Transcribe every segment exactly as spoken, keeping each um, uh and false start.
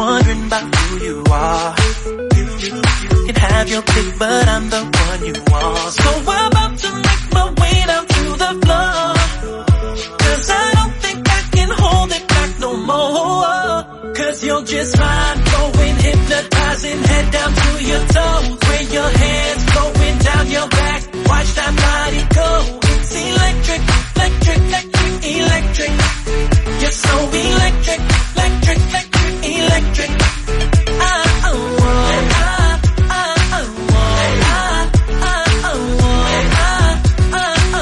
wondering about who you are. You, you, you can have your pick, but I'm the one you want. So I'm about to make my way down to the floor, 'cause I don't think I can hold it back no more. 'Cause you're just fine, going hypnotizing, head down to your toes. Where your hands going down your back, watch that body go. It's electric, electric, electric, electric. You're so electric, electric, electric, electric. I, I want, I, I, I want, I, I, I want, I, I,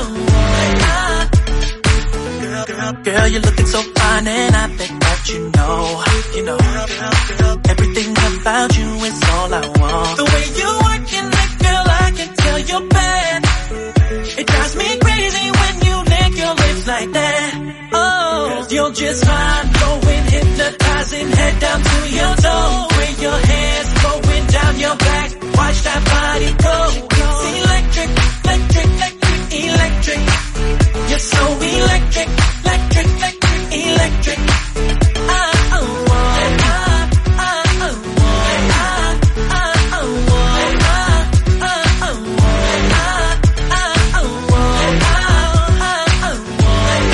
I want, I. Girl, girl, girl, you're looking so fine and I think that you know, you know, everything about you is all I want. The way you working it, girl, I can tell you're bad. It drives me crazy when you lick your lips like that. Oh, 'cause you're just fine, going hypnotizing, head down to your toes. Where your hands going down your back, watch that body go. It's electric, electric, electric, electric. You're so electric, electric, electric, electric. I, I want, I, I, I want, I, I, I want, I, I, I want, I, I, I want, I, I, I want,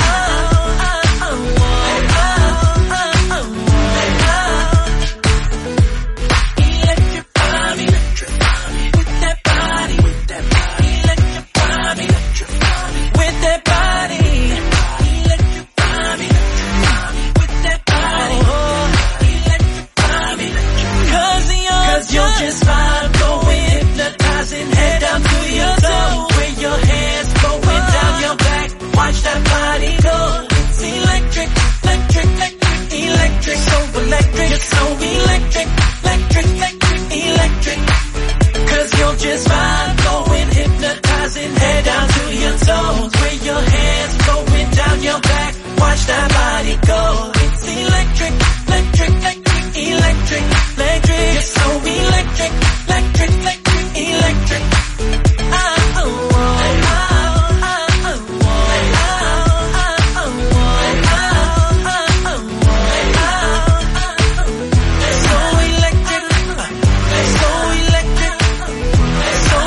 electrify me, electrify me with that body, with that body, electrify me, electrify me with that body, electrify me, electrify me with that body, electrify me, 'cause you're, 'cause you're just fine, going hypnotizing, head down to your toes. Where your hands going down your back, watch that body go. It's electric, electric, electric, electric, so electric, you're so electric, electric, electric, electric. 'Cause you're just fine, going hypnotizing, head down to your toes. Where your hands going down your back, watch that body go. It's electric, electric, electric, electric, electric. You're so electric, electric, electric, electric. I, I want, I, I, I want, I, I, I want, I, I, I want, I, I, I want. So electric, so electric, so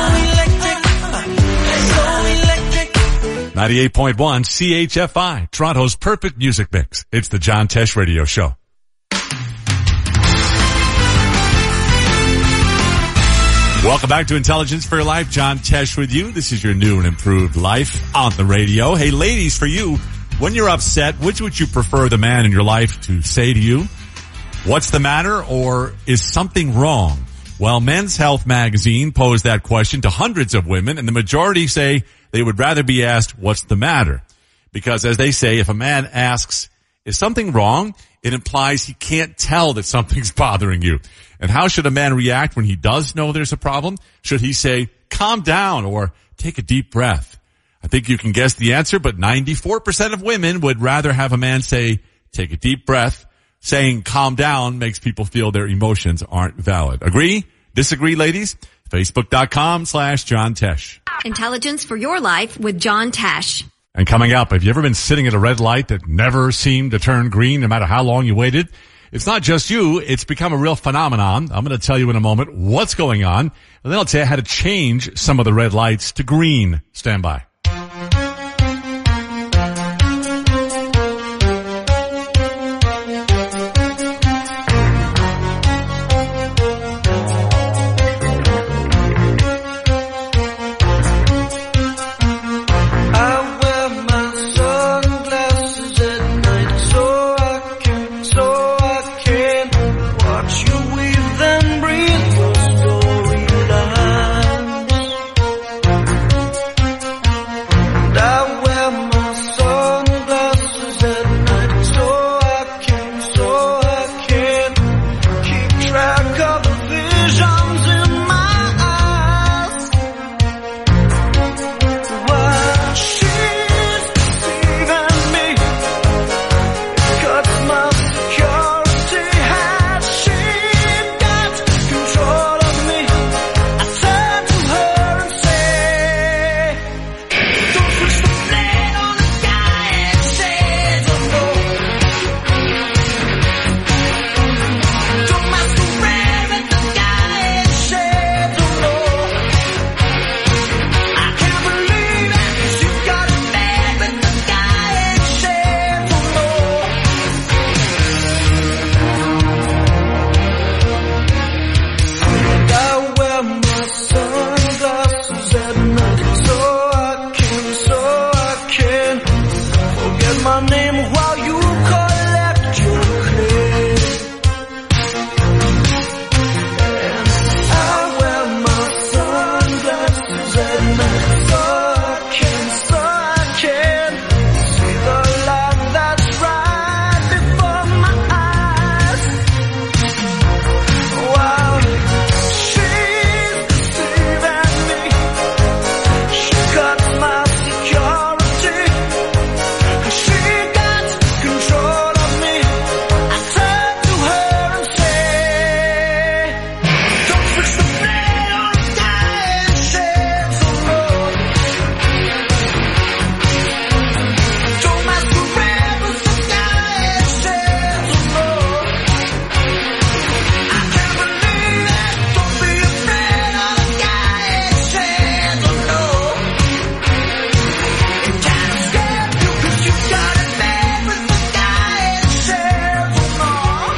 electric, so electric. ninety-eight point one C H F I, Toronto's perfect music mix. It's the John Tesh Radio Show. Welcome back to Intelligence for Your Life. John Tesh with you. This is your new and improved life on the radio. Hey, ladies, for you, when you're upset, which would you prefer the man in your life to say to you? What's the matter, or is something wrong? Well, Men's Health magazine posed that question to hundreds of women, and the majority say they would rather be asked, what's the matter? Because, as they say, if a man asks, is something wrong? It implies he can't tell that something's bothering you. And how should a man react when he does know there's a problem? Should he say, calm down, or take a deep breath? I think you can guess the answer, but ninety-four percent of women would rather have a man say, take a deep breath. Saying calm down makes people feel their emotions aren't valid. Agree? Disagree, ladies? Facebook.com slash John Tesh. Intelligence for your life with John Tesh. And coming up, have you ever been sitting at a red light that never seemed to turn green no matter how long you waited? It's not just you. It's become a real phenomenon. I'm going to tell you in a moment what's going on. And then I'll tell you how to change some of the red lights to green. Stand by. Say my name while you collect your claim. And I wear my sunglasses at night so I can, so I can see the light that's right before my eyes. Wow, she's deceiving me. She got my security. She got control of me. I turn to her and say, don't fix the blade on the sky and shed some blood. Don't masquerade with the sky and shed some blood. I can't believe it. Don't be afraid of the sky and shed some blood. It can't escape you 'cause you got it made with the sky and shed some blood.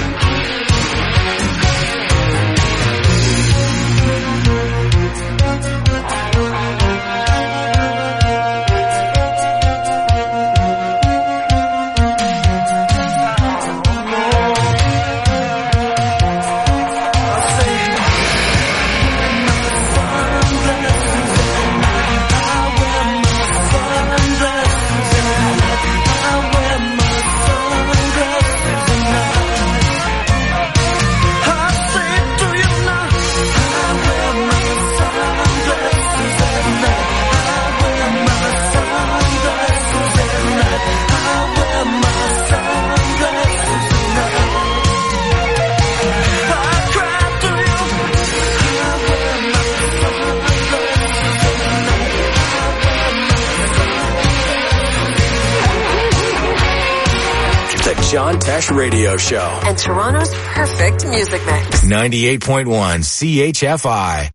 The John Tesh Radio Show. And Toronto's perfect music mix. ninety-eight point one C H F I.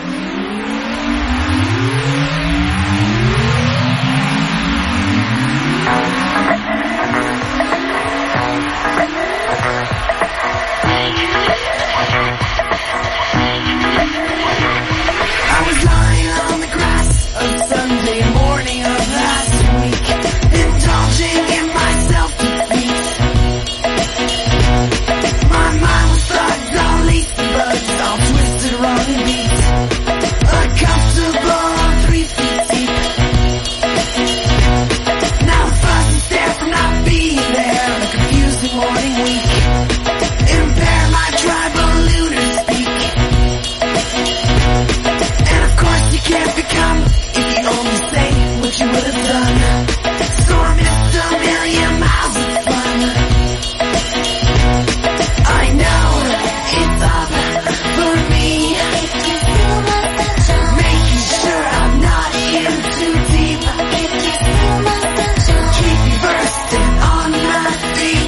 I was lying on the grass a Sunday morning of last week, indulging in my self-defeat. My mind was thugged, all laced and buzzed, all twisted, wrong and beat. Uncomfortable on three feet deep. Now I'm fussing, stare from not being there on a confusing morning week. Impair my tribal lunar speak. And of course you can't become if you only say what you would have done. So I missed a million miles of fun. I know it's up for me, making sure I'm not in too deep. Keep me versed and on my feet.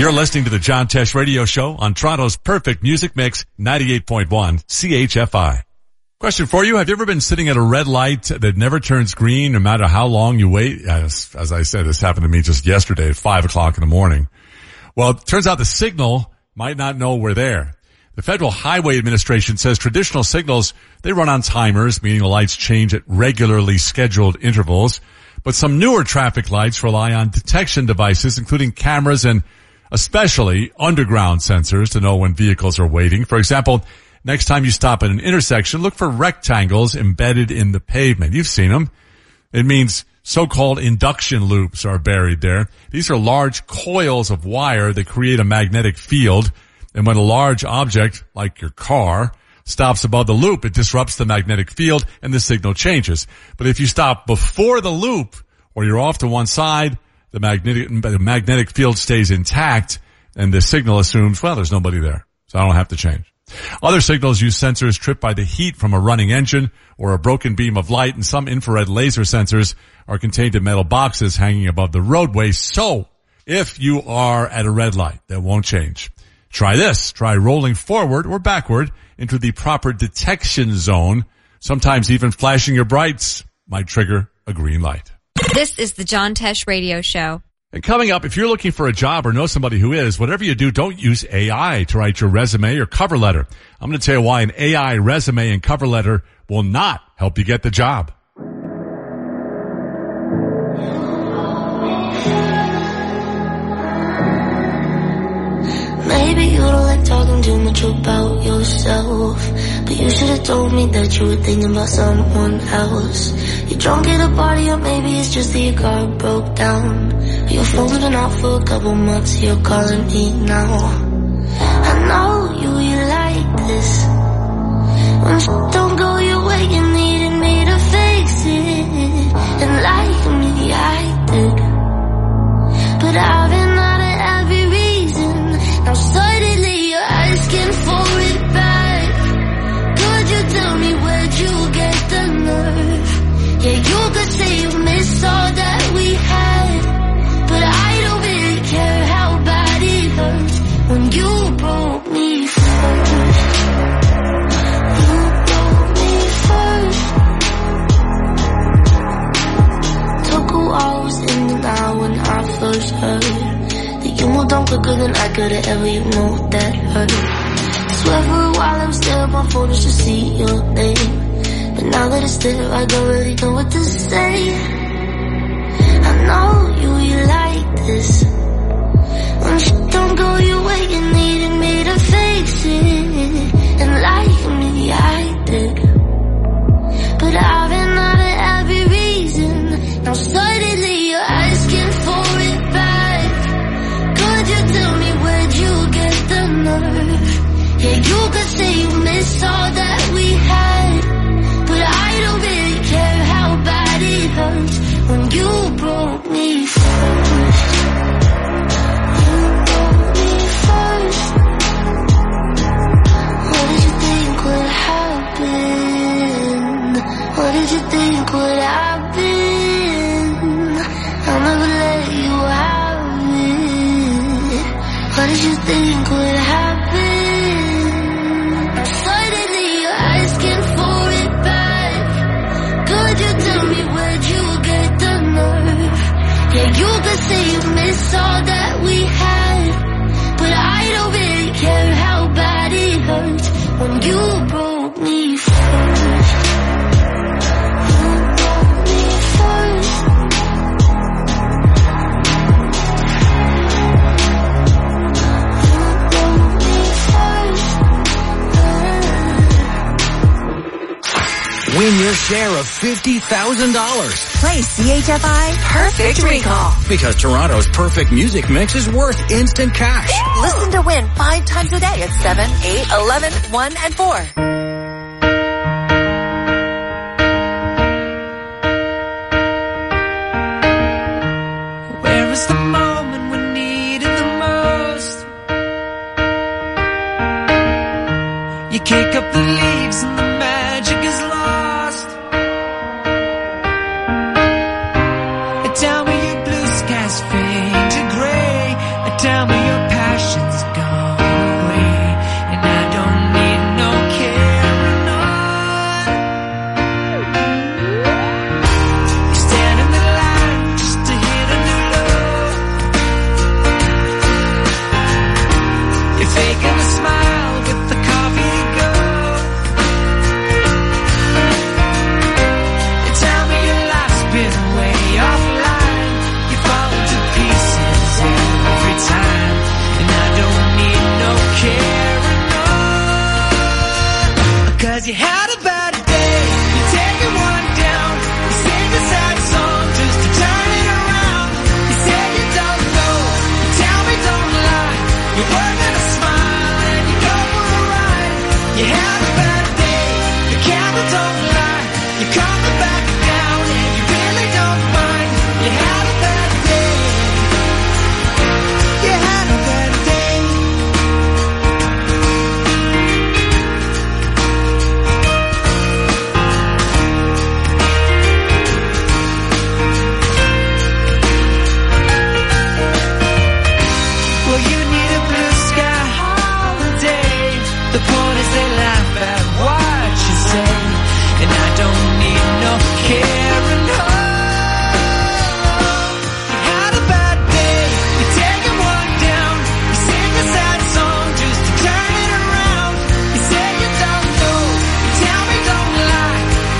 You're listening to the John Tesh Radio Show on Toronto's Perfect Music Mix, ninety-eight point one C H F I. Question for you. Have you ever been sitting at a red light that never turns green no matter how long you wait? As, as I said, this happened to me just yesterday at five o'clock in the morning. Well, it turns out the signal might not know we're there. The Federal Highway Administration says traditional signals, they run on timers, meaning the lights change at regularly scheduled intervals. But some newer traffic lights rely on detection devices, including cameras and especially underground sensors to know when vehicles are waiting. For example, next time you stop at an intersection, look for rectangles embedded in the pavement. You've seen them. It means so-called induction loops are buried there. These are large coils of wire that create a magnetic field. And when a large object, like your car, stops above the loop, it disrupts the magnetic field and the signal changes. But if you stop before the loop or you're off to one side, the magnetic, the magnetic field stays intact and the signal assumes, well, there's nobody there, so I don't have to change. Other signals use sensors tripped by the heat from a running engine or a broken beam of light, and some infrared laser sensors are contained in metal boxes hanging above the roadway. So if you are at a red light, that won't change. Try this. Try rolling forward or backward into the proper detection zone. Sometimes even flashing your brights might trigger a green light. This is the John Tesh Radio Show. And coming up, if you're looking for a job or know somebody who is, whatever you do, don't use A I to write your resume or cover letter. I'm going to tell you why an A I resume and cover letter will not help you get the job. Maybe you don't like talking too much about yourself, but you should have told me that you were thinking about someone else. You're drunk at a party, or maybe it's just that your car broke down. Your phone's been out for a couple months, you're calling me now. I know you, you like this. When shit don't go your way, you needed me to fix it. And like me, I did. But I've been out of every reason. Now suddenly you're asking for it back. Could you tell me where'd you get the nerve? Yeah, you could say you miss all that we had, but I don't really care how bad it hurts when you broke me first. You broke me first. Took who I was in the now when I first heard you moved on quicker than I could've ever, you know that hurt. Swear for a while I was there on my phone just to see your name, but now that it's there I don't really know what to say. I know you, you like this. When shit don't go your way, you needed me to fix it. And like me, I did. But I've been out of every reason. Now suddenly you're asking for it back. Could you tell me where'd you get the nerve? Yeah, you could say you miss all that we had, but I don't really care how bad it hurts when you broke me first. You broke me first. What did you think would happen? What did you think would happen? I'll never let you have it. What did you think would happen? Suddenly you're asking for it back. Could you tell me where'd you get the nerve? Yeah, you could say you miss all that we had, but I don't really care how bad it hurts when you broke me first. You broke me first. You broke me first. Win your share of fifty thousand dollars. Play C H F I Perfect Recall. Because Toronto's Perfect Music Mix is worth instant cash. Listen to win five times a day at seven, eight, eleven, one, and four. Where is the moment we needed the most? You kick up the leaves and the magic is lost. Tell me your blue skies fade to gray. Tell me your past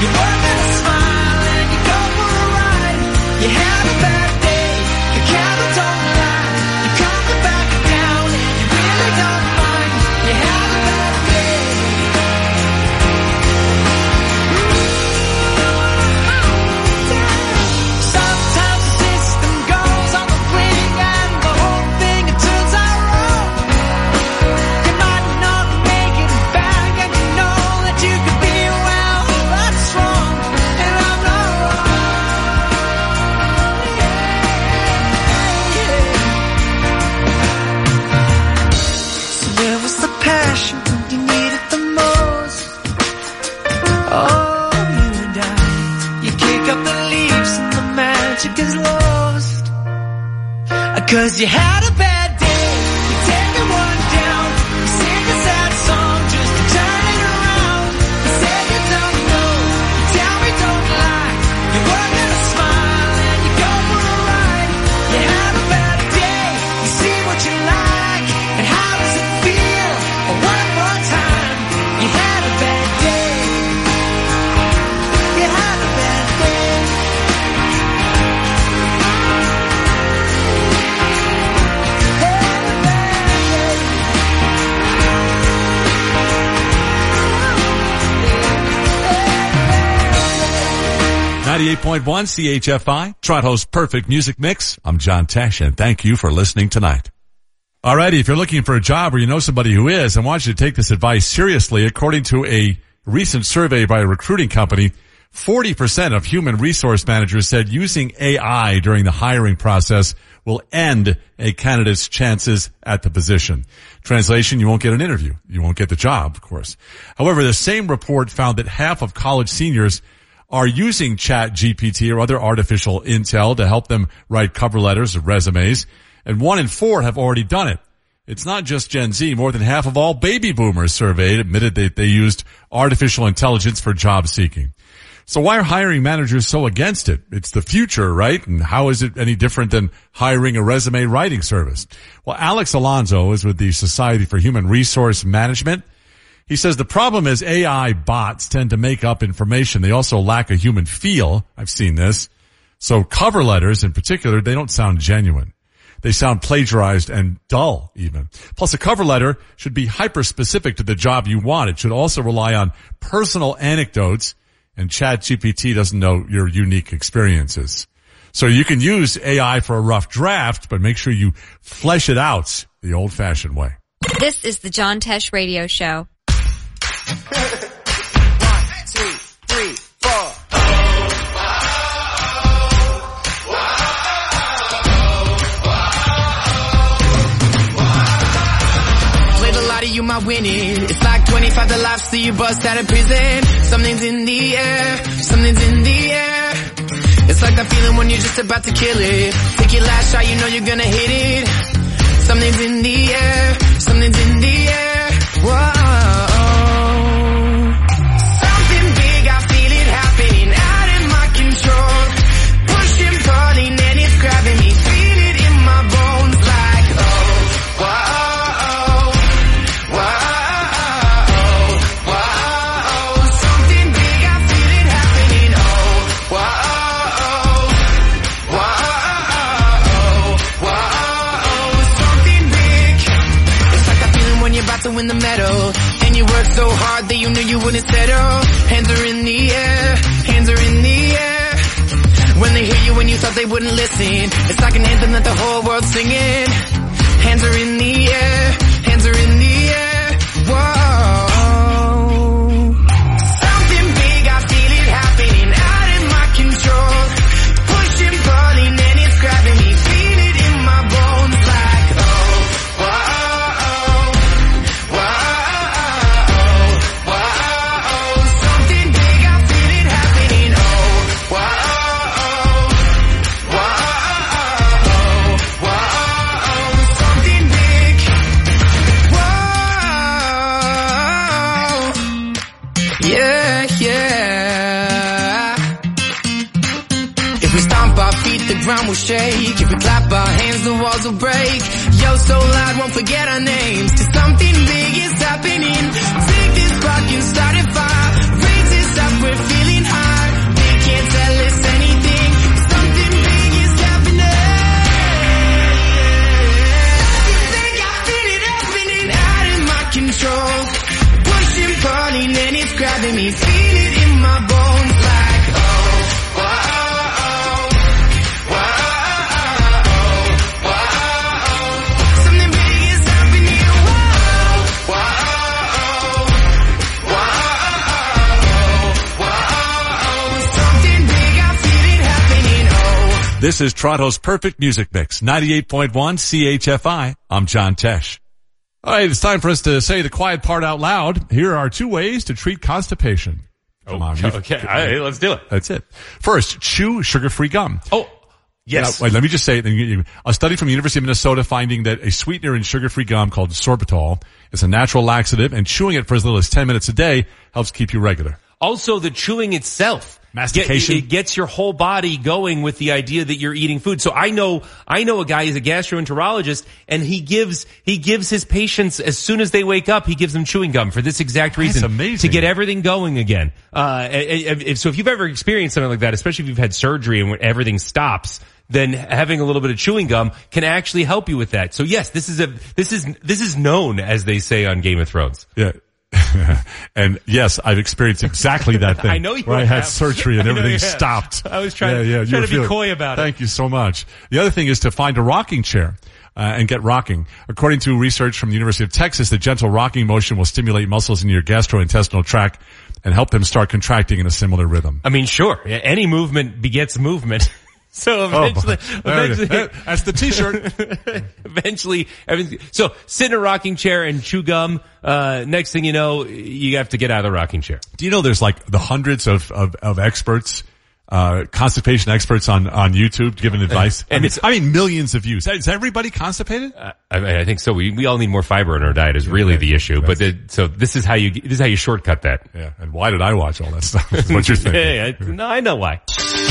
You work and a smile and you go for a ride. You had a bad day, the camera don't lie. You're coming back down and you really don't mind. You had a bad day. Sometimes the system goes on the blink and the whole thing it turns out wrong. You might not make it back and you know that you could be well, that's wrong, and I'm not wrong. Yeah. So where was the passion when you needed the most? Oh, you and I, you kick up the leaves and the magic is lost. Cause you had a bad day, you take it one down, you sing a sad song just to turn it around. You say you don't know, you tell me don't lie. You work and a smile and you go for a ride. You had a bad day, you see what you like, and how does it feel? Oh, one more time, you had a bad day. You had a bad day. ninety-eight point one C H F I, Toronto's perfect music mix. I'm John Tesh, and thank you for listening tonight. Alrighty, if you're looking for a job or you know somebody who is, I want you to take this advice seriously. According to a recent survey by a recruiting company, forty percent of human resource managers said using A I during the hiring process will end a candidate's chances at the position. Translation, you won't get an interview. You won't get the job, of course. However, the same report found that half of college seniors are using Chat G P T or other artificial intel to help them write cover letters or resumes, and one in four have already done it. It's not just Gen Z. More than half of all baby boomers surveyed admitted that they used artificial intelligence for job seeking. So why are hiring managers so against it? It's the future, right? And how is it any different than hiring a resume writing service? Well, Alex Alonso is with the Society for Human Resource Management. He says the problem is A I bots tend to make up information. They also lack a human feel. I've seen this. So cover letters in particular, they don't sound genuine. They sound plagiarized and dull even. Plus a cover letter should be hyper-specific to the job you want. It should also rely on personal anecdotes, and Chat G P T doesn't know your unique experiences. So you can use A I for a rough draft, but make sure you flesh it out the old-fashioned way. This is the John Tesh Radio Show. One, two, three, four. Played a lot of you might win it. It's like twenty-five to life, so you bust out of prison. Something's in the air, something's in the air. It's like that feeling when you're just about to kill it. Take your last shot, you know you're gonna hit it. Something's in the air, something's in the air. Whoa. To win the medal, and you work so hard that you knew you wouldn't settle. Hands are in the air, hands are in the air. When they hear you when you thought they wouldn't listen, it's like an anthem that the whole world's singing. Hands are in the air, hands are in the air. Whoa. Something big, I feel it happening, out of my control. Pushing, pulling, and it's grabbing me. Feel it in my bones like, oh, whoa. The ground will shake. If we clap our hands, the walls will break. Yo, so loud, won't forget our names. 'Cause something big is happening. Take this clock and start it fire. Raise this up, we're feeling high. This is Toronto's Perfect Music Mix, ninety-eight point one C H F I. I'm John Tesh. All right, it's time for us to say the quiet part out loud. Here are two ways to treat constipation. Come on. you've- Okay, all right, let's do it. That's it. First, chew sugar-free gum. Oh, yes. Now, wait, let me just say it. A study from the University of Minnesota finding that a sweetener in sugar-free gum called sorbitol is a natural laxative, and chewing it for as little as ten minutes a day helps keep you regular. Also, the chewing itself. Mastication. Get, it gets your whole body going with the idea that you're eating food. So I know, I know a guy, he's a gastroenterologist, and he gives, he gives his patients, as soon as they wake up, he gives them chewing gum for this exact reason. That's amazing. To get everything going again. Uh, if, so if you've ever experienced something like that, especially if you've had surgery and when everything stops, then having a little bit of chewing gum can actually help you with that. So yes, this is a, this is, this is known, as they say on Game of Thrones. Yeah. And yes, I've experienced exactly that thing. I know you where I had have. surgery and I know everything you have. stopped. I was trying, yeah, yeah, you trying were to be feeling- coy about it. Thank you so much. The other thing is to find a rocking chair uh, and get rocking. According to research from the University of Texas, the gentle rocking motion will stimulate muscles in your gastrointestinal tract and help them start contracting in a similar rhythm. I mean, sure, any movement begets movement. So eventually, oh, there it is. eventually, That's the t-shirt. eventually, everything. So sit in a rocking chair and chew gum. Uh, next thing you know, you have to get out of the rocking chair. Do you know there's like the hundreds of, of, of experts, uh, constipation experts on, on YouTube giving advice? And I mean, it's- I mean, millions of views. Is everybody constipated? Uh, I, I think so. We, we all need more fiber in our diet is really the issue. But the, so this is how you, this is how you shortcut that. Yeah. And why did I watch all that stuff? Is what you're thinking. Yeah, yeah, no, I know why.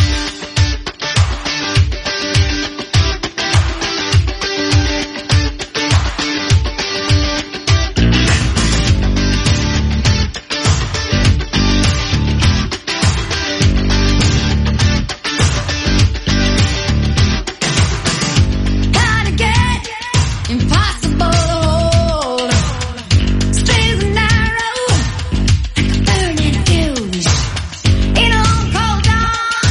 Gotta get impossible to hold. Straight and narrow, like a burning fuse. In a long cold dawn.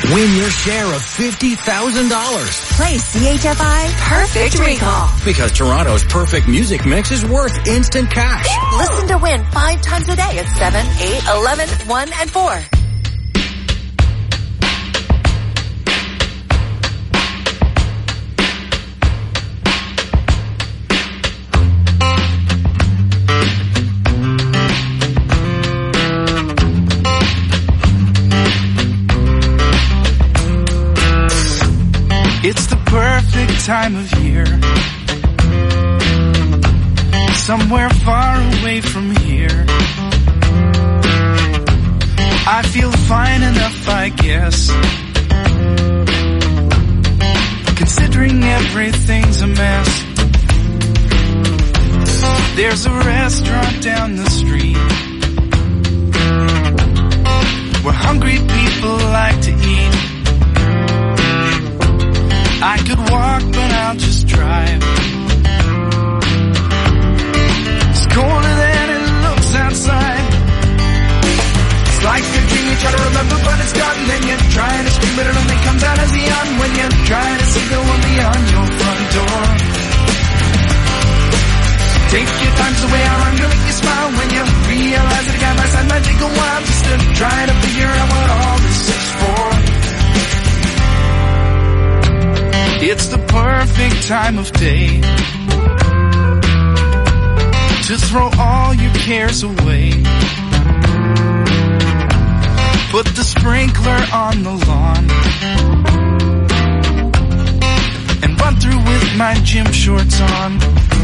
Win your share of fifty thousand dollars. Play C H F I Perfect Recall. Because Toronto's perfect music mix is worth instant cash. Listen to win five times a day at seven, eight, eleven, one, and four. It's the perfect time of year. Somewhere far away from here. I feel fine enough, I guess. Considering everything's a mess. There's a restaurant down the street where hungry people like to eat. I could walk, but I'll just drive. It's colder than it looks outside. It's like a dream you try to remember, but it's gone. Then you try to scream, but it only comes out as a yawn when you try to see the one beyond your front door. Take your time, so way I'm gonna make you smile when you realize that a guy by side might take a while just to try to figure out what all this is for. It's the perfect time of day to throw all your cares away. Put the sprinkler on the lawn and run through with my gym shorts on.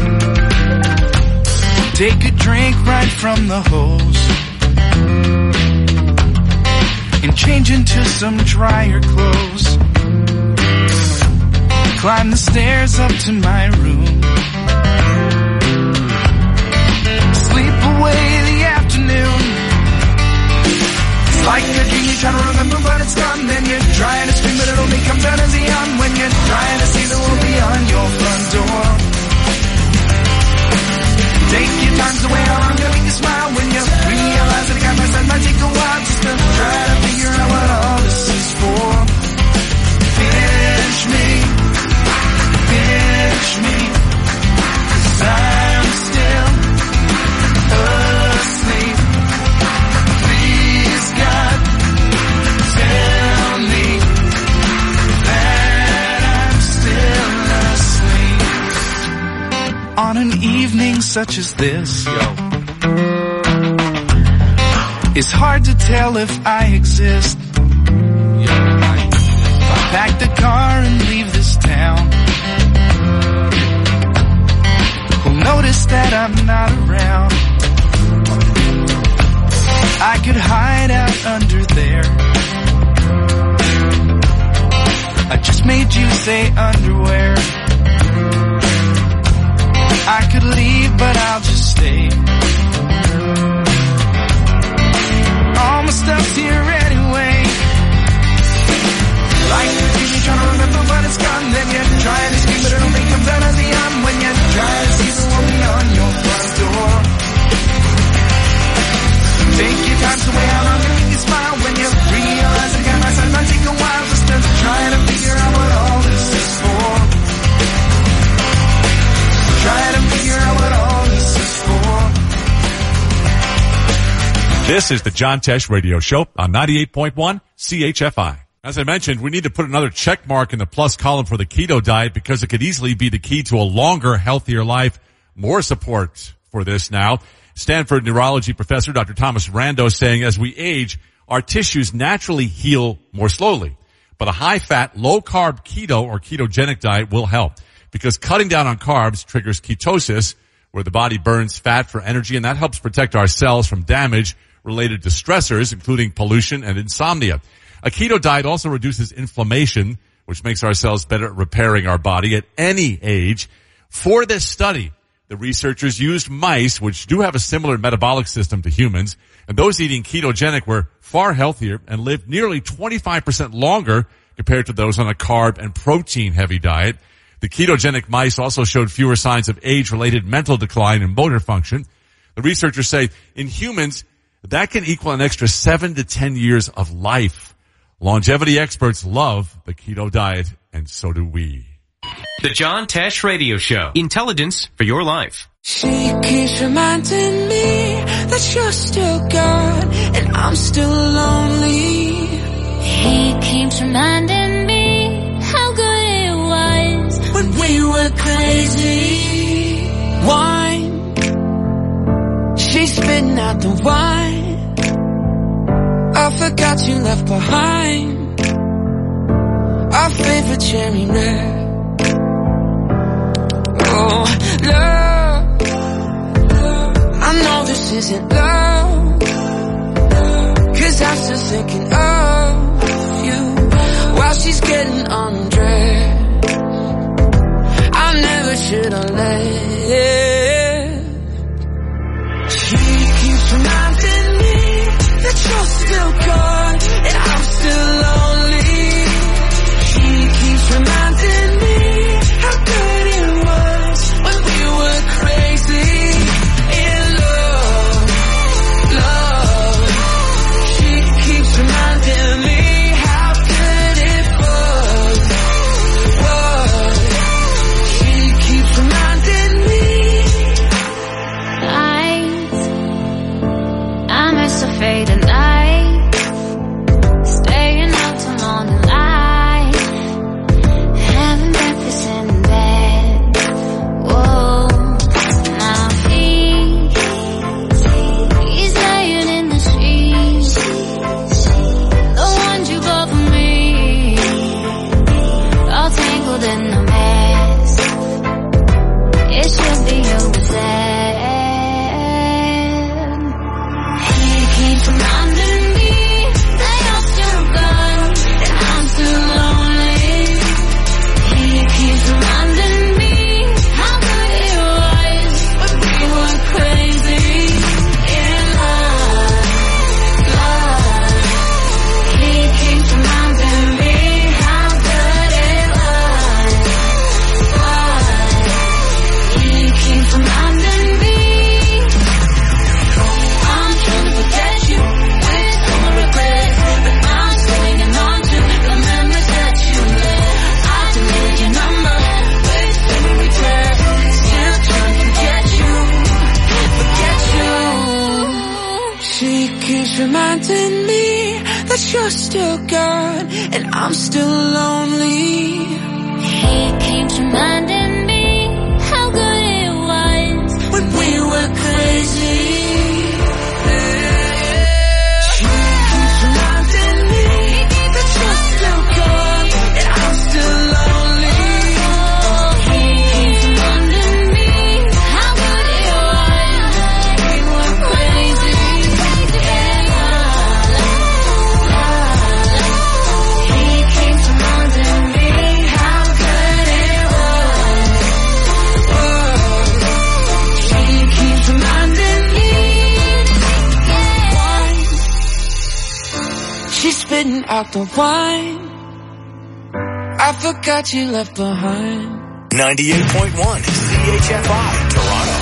Take a drink right from the hose and change into some drier clothes. Climb the stairs up to my room. Sleep away the afternoon. It's like a dream you try to remember, but it's gone. Then you try to scream, but it only comes out as a yawn when you try to see the world beyond your front door. Take your time, so way how long to make you smile when you realize that a guy by side might take a while just to try to figure out what all this is for. Finish me. Finish me, 'cause I'm still asleep. Please, God, tell me that I'm still asleep. On an evening such as this, yo, it's hard to tell if I exist. Yo, I pack the car and leave this town. Notice that I'm not around. I could hide out under there. I just made you say underwear. I could leave, but I'll just stay. All my stuff's here anyway. Like the dream you try to remember, but it's gone. Then you try to scream, but it only comes out as a yawn when you try to see the one beyond your front door. Take your time, so way how long to make you smile when you realize that a guy by side might take a while just to try to figure out what all this is for. Try to figure out what all this is for. This is the John Tesh Radio Show on ninety-eight point one C H F I. As I mentioned, we need to put another check mark in the plus column for the keto diet because it could easily be the key to a longer, healthier life. More support for this now. Stanford neurology professor Doctor Thomas Rando saying as we age, our tissues naturally heal more slowly. But a high-fat, low-carb keto or ketogenic diet will help because cutting down on carbs triggers ketosis, where the body burns fat for energy, and that helps protect our cells from damage related to stressors, including pollution and insomnia. A keto diet also reduces inflammation, which makes our cells better at repairing our body at any age. For this study, the researchers used mice, which do have a similar metabolic system to humans, and those eating ketogenic were far healthier and lived nearly twenty-five percent longer compared to those on a carb and protein-heavy diet. The ketogenic mice also showed fewer signs of age-related mental decline and motor function. The researchers say in humans, that can equal an extra seven to ten years of life. Longevity experts love the keto diet, and so do we. The John Tesh Radio Show. Intelligence for your life. She keeps reminding me that you're still gone and I'm still lonely. He keeps reminding me how good it was when we were crazy. Wine, she's spitting out the wine. I forgot you left behind our favorite cherry red. Oh, love, I know this isn't love, 'cause I'm still thinking of you while she's getting undressed. I never should have left. She keeps reminding me that you're still gone and I'm still lonely. She keeps reminding me how good it was when we were crazy in love, love. She keeps reminding me how good it was, was. She keeps reminding me. Nights, I miss the fade at night, staying up till morning light, having breakfast in bed. Whoa, now he, he's laying in the sheets, the ones you bought for me, all tangled in a mess. It should be over then. He keeps reminding me that you're still gone and I'm still lonely. He keeps reminding me how good it was when we were crazy in love, love. He keeps reminding me how good it was, was. He keeps reminding me. I'm trying to forget you with all my regrets, but I'm still hanging on to the memories that you left. I deleted your number with every text, still trying to forget you, forget you. She keeps reminding me that you're still gone and I'm still lonely. He keeps reminding me how good it was when we were crazy. She keeps reminding me that you're still gone and I'm still lonely. He keeps reminding me how good it was We were crazy. He keeps reminding me how good it was. She keeps reminding me. Wine, she's spitting out the wine. I forgot you left behind. ninety-eight point one C H F I, Toronto.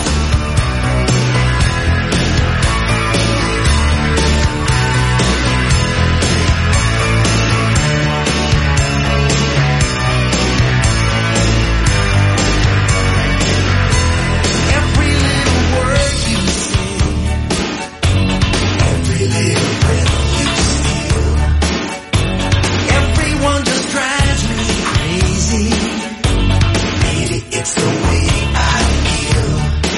Every little word you say, every little breath you steal, everyone just drives me crazy. Maybe it's the way I feel.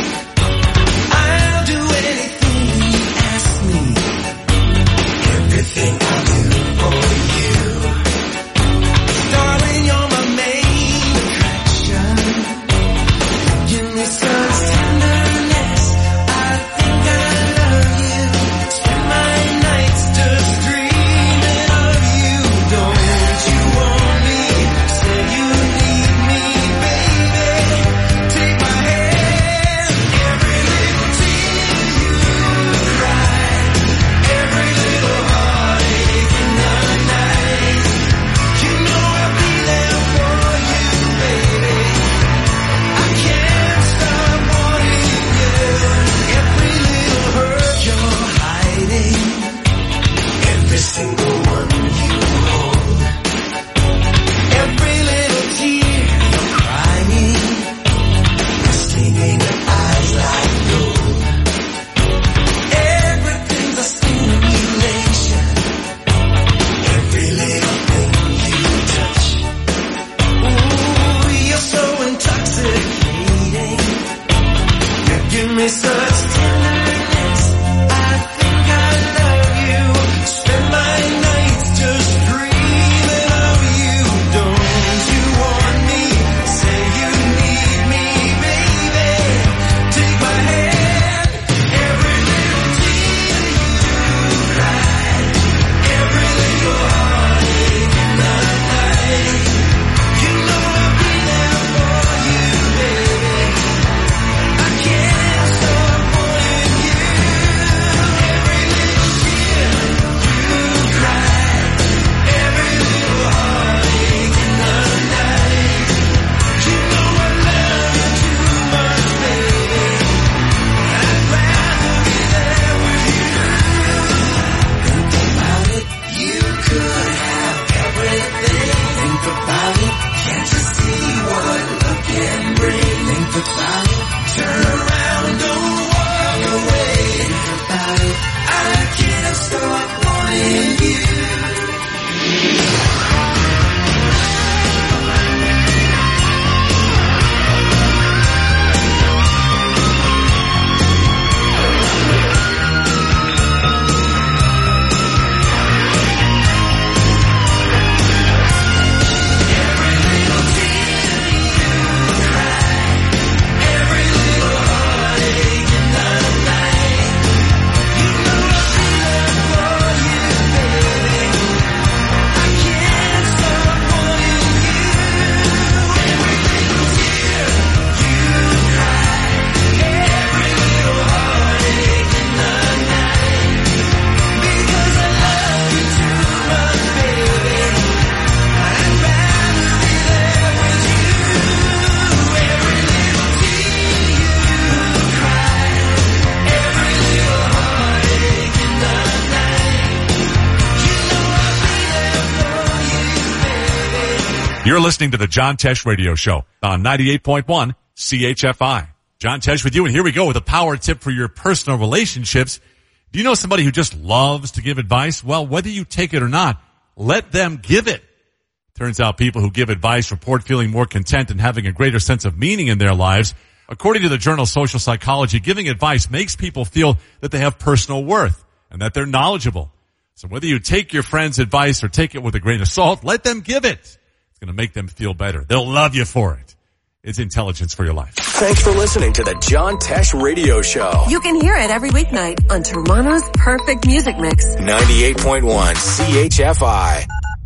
You're listening to the John Tesh Radio Show on ninety-eight point one C H F I. John Tesh with you, and here we go with a power tip for your personal relationships. Do you know somebody who just loves to give advice? Well, whether you take it or not, let them give it. Turns out people who give advice report feeling more content and having a greater sense of meaning in their lives. According to the journal Social Psychology, giving advice makes people feel that they have personal worth and that they're knowledgeable. So whether you take your friend's advice or take it with a grain of salt, let them give it. It's going to make them feel better. They'll love you for it. It's intelligence for your life. Thanks for listening to the John Tesh Radio Show. You can hear it every weeknight on Toronto's Perfect Music Mix. ninety-eight point one C H F I.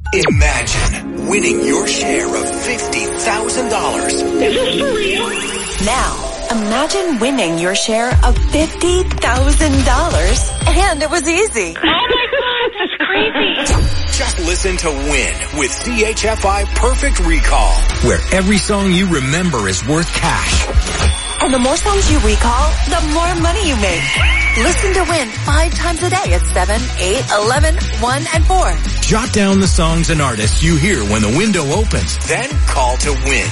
Imagine winning your share of fifty thousand dollars. Is this for real? Now, imagine winning your share of fifty thousand dollars, and it was easy. Oh my God, that's crazy. Just listen to Win with C H F I Perfect Recall, where every song you remember is worth cash. And the more songs you recall, the more money you make. Listen to Win five times a day at seven, eight, eleven, one, and four. Jot down the songs and artists you hear when the window opens. Then call to Win.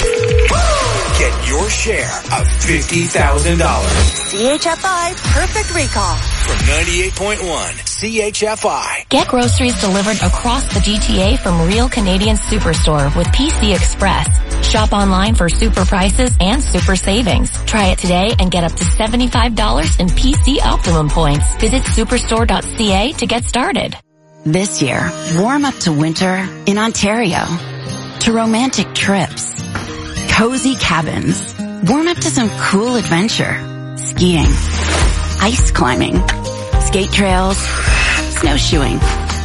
Get your share of fifty thousand dollars. C H F I Perfect Recall. From ninety-eight point one C H F I. Get groceries delivered across the G T A from Real Canadian Superstore with P C Express. Shop online for super prices and super savings. Try it today and get up to seventy-five dollars in P C Optimum points. Visit superstore dot c a to get started. This year, warm up to winter in Ontario. To romantic trips. Cozy cabins. Warm up to some cool adventure. Skiing. Ice climbing. Skate trails. Snowshoeing.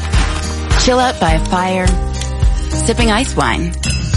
Chill out by a fire. Sipping ice wine.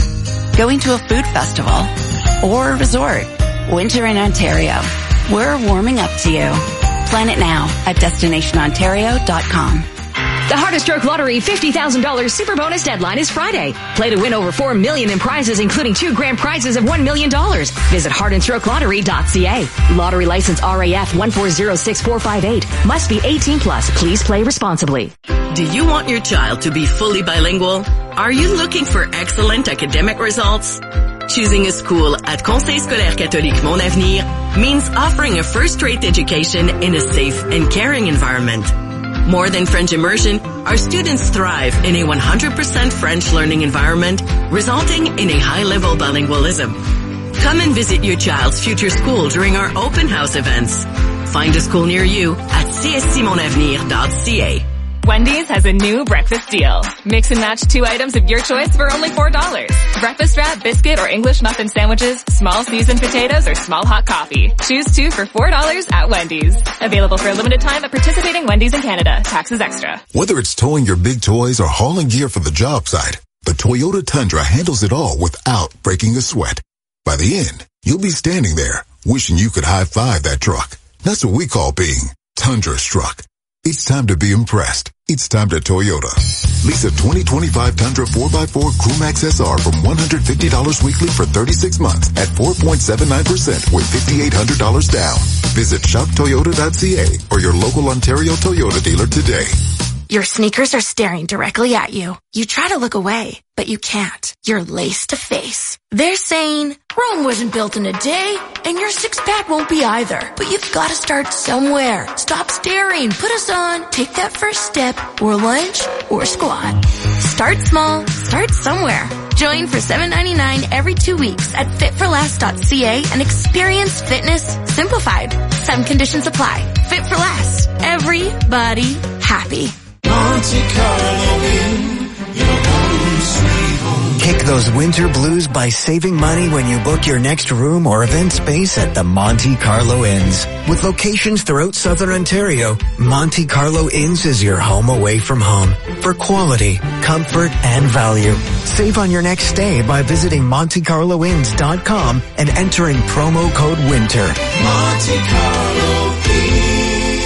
Going to a food festival. Or a resort. Winter in Ontario. We're warming up to you. Plan it now at destination ontario dot com. The Heart and Stroke Lottery fifty thousand dollars Super Bonus deadline is Friday. Play to win over four million dollars in prizes, including two grand prizes of one million dollars. Visit heart and stroke lottery dot c a. Lottery license R A F one four zero six four five eight. Must be eighteen plus. Please play responsibly. Do you want your child to be fully bilingual? Are you looking for excellent academic results? Choosing a school at Conseil Scolaire Catholique Mon Avenir means offering a first-rate education in a safe and caring environment. More than French immersion, our students thrive in a one hundred percent French learning environment, resulting in a high-level bilingualism. Come and visit your child's future school during our open house events. Find a school near you at c s c mon avenir dot c a. Wendy's has a new breakfast deal. Mix and match two items of your choice for only four dollars. Breakfast wrap, biscuit, or English muffin sandwiches, small seasoned potatoes, or small hot coffee. Choose two for four dollars at Wendy's. Available for a limited time at participating Wendy's in Canada. Taxes extra. Whether it's towing your big toys or hauling gear for the job site, the Toyota Tundra handles it all without breaking a sweat. By the end, you'll be standing there wishing you could high-five that truck. That's what we call being Tundra-struck. It's time to be impressed. It's time to Toyota. Lease a twenty twenty-five Tundra four by four Crewmax S R from one hundred fifty dollars weekly for thirty-six months at four point seven nine percent with five thousand eight hundred dollars down. Visit shop toyota dot c a or your local Ontario Toyota dealer today. Your sneakers are staring directly at you. You try to look away, but you can't. You're lace to face. They're saying, Rome wasn't built in a day, and your six-pack won't be either. But you've got to start somewhere. Stop staring. Put us on. Take that first step, or lunge, or squat. Start small. Start somewhere. Join for seven ninety-nine every two weeks at fit for last dot c a and experience fitness simplified. Some conditions apply. Fit for Last. Everybody happy. Monte Carlo Inn, your home sweet home. Kick those winter blues by saving money when you book your next room or event space at the Monte Carlo Inns. With locations throughout Southern Ontario, Monte Carlo Inns is your home away from home for quality, comfort, and value. Save on your next stay by visiting monte carlo inns dot com and entering promo code WINTER. Monte Carlo Inn.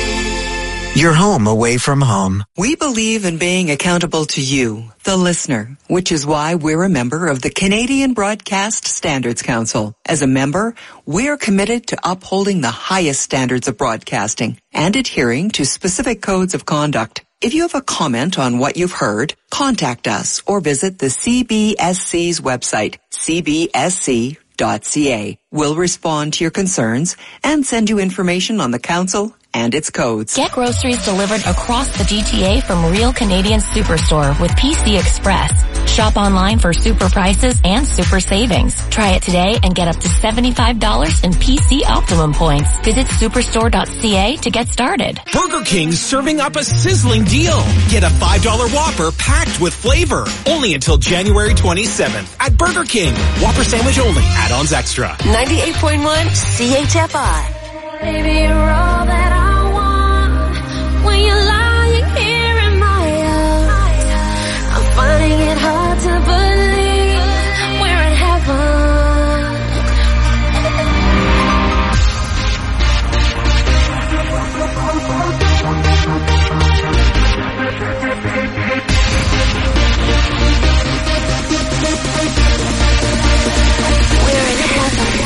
Your home away from home. We believe in being accountable to you, the listener, which is why we're a member of the Canadian Broadcast Standards Council. As a member, we're committed to upholding the highest standards of broadcasting and adhering to specific codes of conduct. If you have a comment on what you've heard, contact us or visit the C B S C's website, c b s c dot c a. We'll respond to your concerns and send you information on the council and its codes. Get groceries delivered across the G T A from Real Canadian Superstore with P C Express. Shop online for super prices and super savings. Try it today and get up to seventy-five dollars in P C Optimum points. Visit superstore dot c a to get started. Burger King's serving up a sizzling deal. Get a five dollar Whopper packed with flavor. Only until January twenty-seventh at Burger King. Whopper sandwich only. Add-ons extra. ninety-eight point one C H F I. Baby, you're all that I want. When you're lying here in my arms, I'm finding it hard to believe we're in heaven. We're in heaven.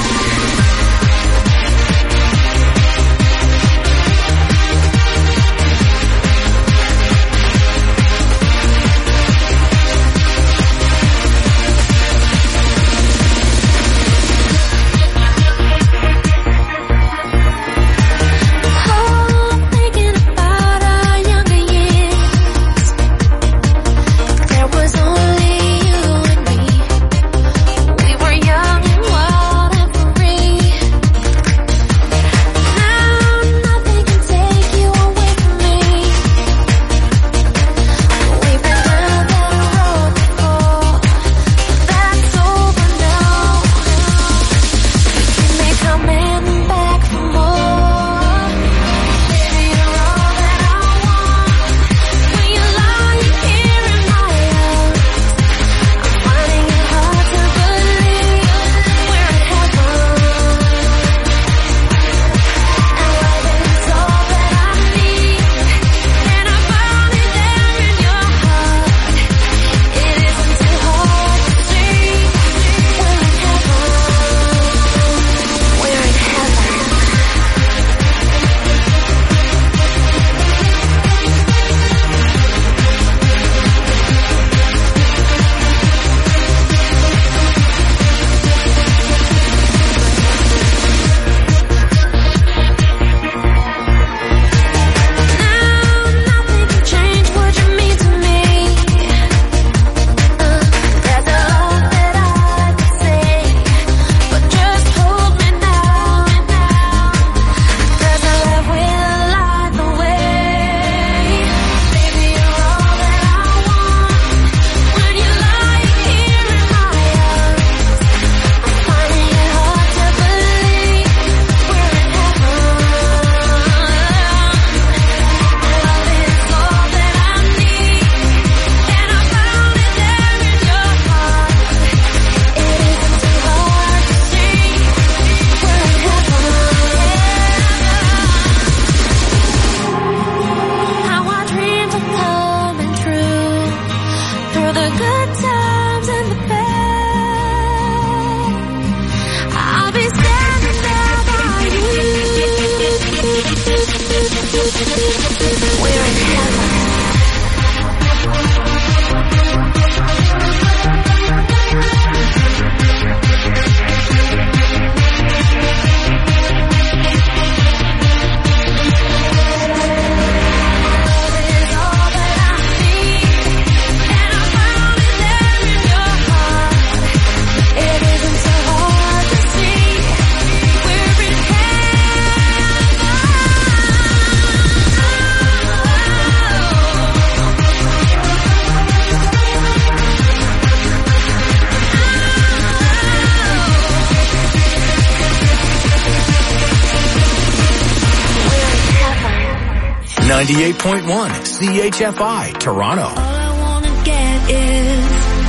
ninety-eight point one C H F I, Toronto. All I wanna get is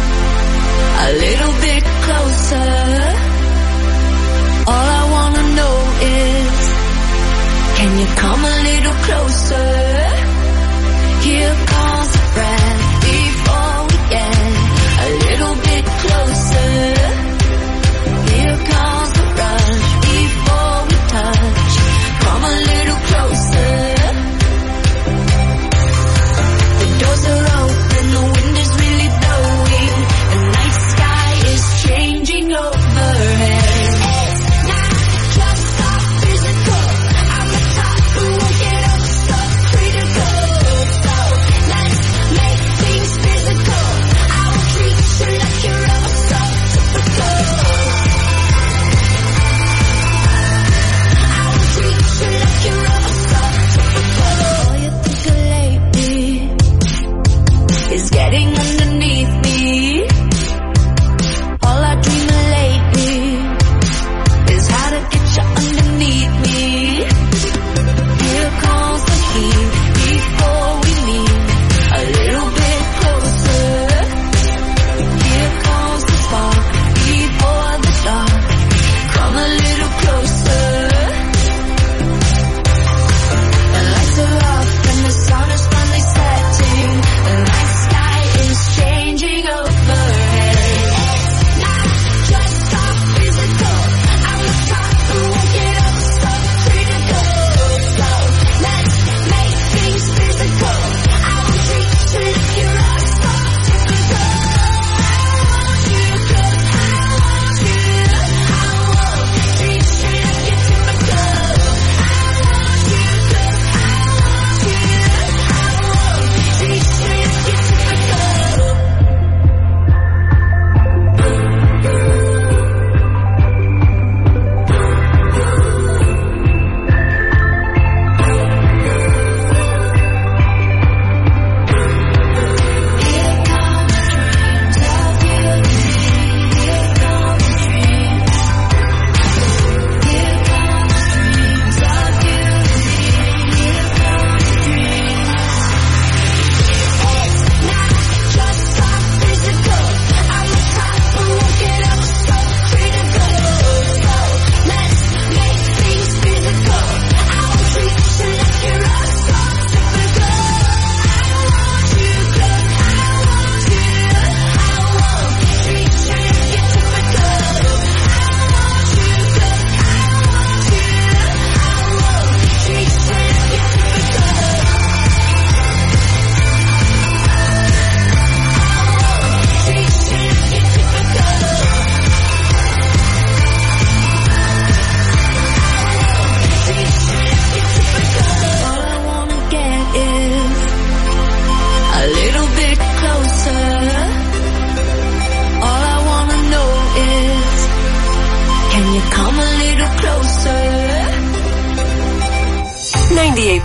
a little bit closer. All I wanna know is, can you come a little closer? Here comes the breath before we get a little bit closer. Here comes the rush before we touch. Come a little closer.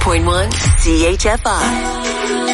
point one C H F I.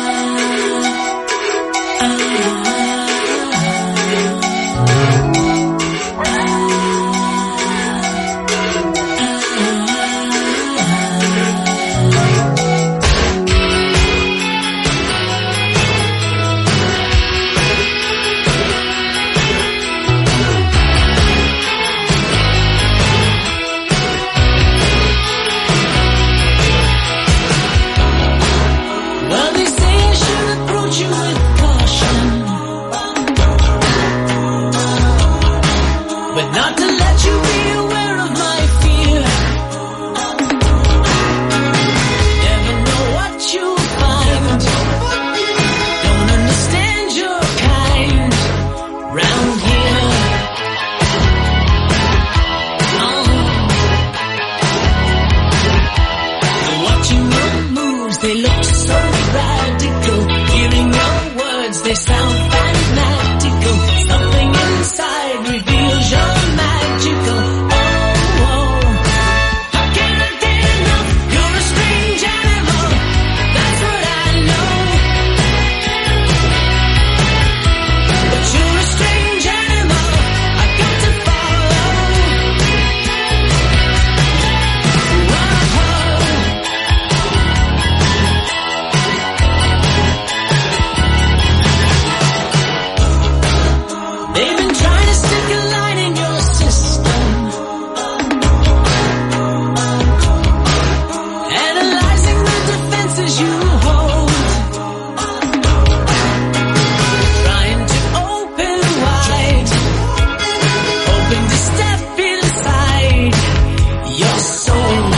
Well, they say I should approach you with caution, but not to let you be aware of my fear. Never know what you'll find. Don't understand your kind round here. Oh. Watching your moves, they look so radical. Hearing your words, they sound fanatical. Something inside reveals you're magical. Oh, oh. How can I get enough? You're a strange animal. That's what I know. But you're a strange animal. I got to follow. They've been trying to stick a line in your system, analyzing the defenses you hold, trying to open wide, hoping to step inside your soul.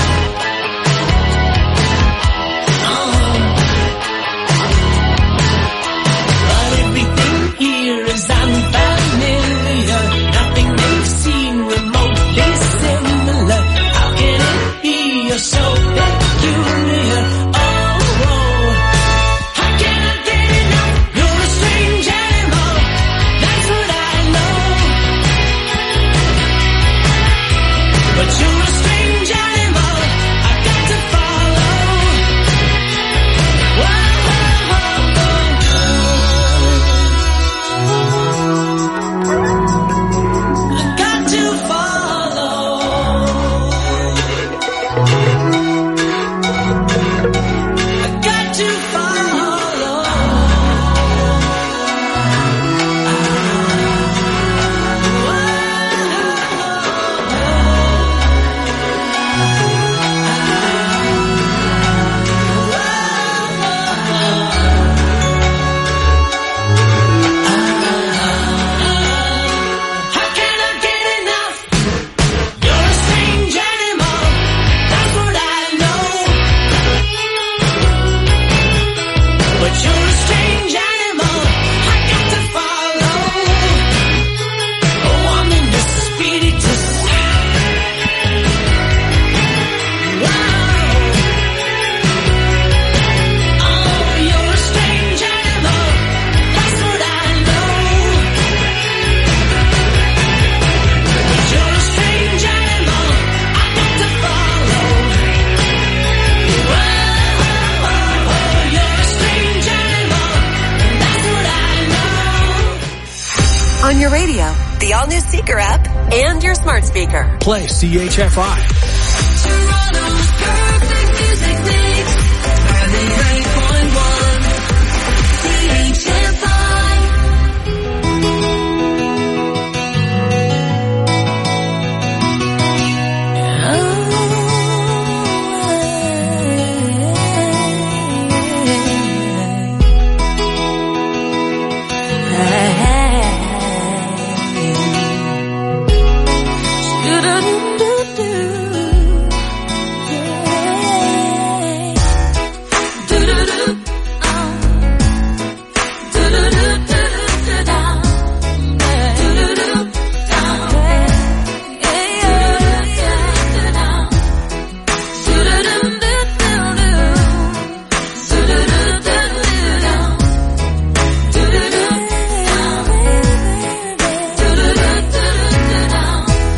But everything here is unfamiliar. Nothing they've seen remotely similar. How can it be you're so peculiar? Oh, oh. How can I get enough? You're a strange animal. That's what I know. But you're a strange animal. I got to follow. Whoa, I got to follow. I got to follow. How can I get enough? You're a strange animal. That's what I know. But you're a strange animal. I got to follow. Oh, I'm in the spiritus. Wow. Oh, you're a strange animal. That's what I know. But you're a strange animal. I got to follow. Whoa, you're a strange animal. That's what I know. On your radio, the all-new Seeker app, and your smart speaker. Play C H F I. Toronto's perfect music